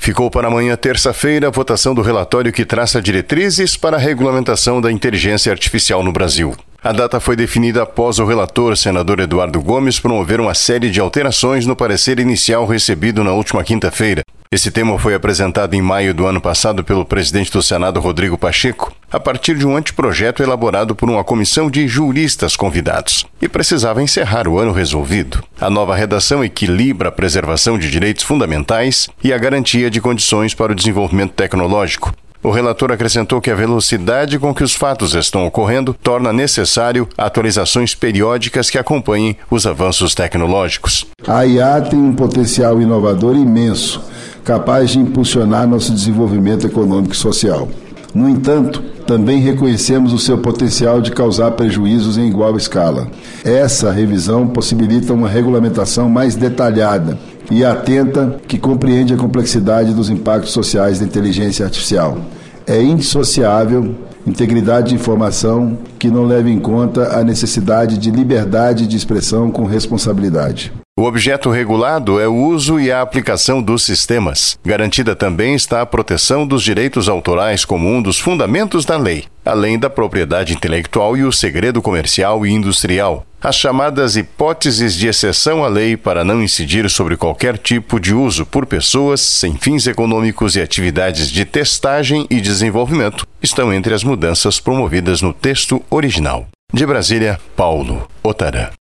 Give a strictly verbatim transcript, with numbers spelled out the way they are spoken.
Ficou para amanhã, terça-feira, a votação do relatório que traça diretrizes para a regulamentação da inteligência artificial no Brasil. A data foi definida após o relator, senador Eduardo Gomes, promover uma série de alterações no parecer inicial recebido na última quinta-feira. Esse tema foi apresentado em maio do ano passado pelo presidente do Senado, Rodrigo Pacheco, a partir de um anteprojeto elaborado por uma comissão de juristas convidados, e precisava encerrar o ano resolvido. A nova redação equilibra a preservação de direitos fundamentais e a garantia de condições para o desenvolvimento tecnológico. O relator acrescentou que a velocidade com que os fatos estão ocorrendo torna necessário atualizações periódicas que acompanhem os avanços tecnológicos. A I A tem um potencial inovador imenso, capaz de impulsionar nosso desenvolvimento econômico e social. No entanto, também reconhecemos o seu potencial de causar prejuízos em igual escala. Essa revisão possibilita uma regulamentação mais detalhada e atenta que compreende a complexidade dos impactos sociais da inteligência artificial. É indissociável integridade de informação que não leva em conta a necessidade de liberdade de expressão com responsabilidade. O objeto regulado é o uso e a aplicação dos sistemas. Garantida também está a proteção dos direitos autorais como um dos fundamentos da lei, além da propriedade intelectual e o segredo comercial e industrial. As chamadas hipóteses de exceção à lei para não incidir sobre qualquer tipo de uso por pessoas sem fins econômicos e atividades de testagem e desenvolvimento estão entre as mudanças promovidas no texto original. De Brasília, Paulo Otarã.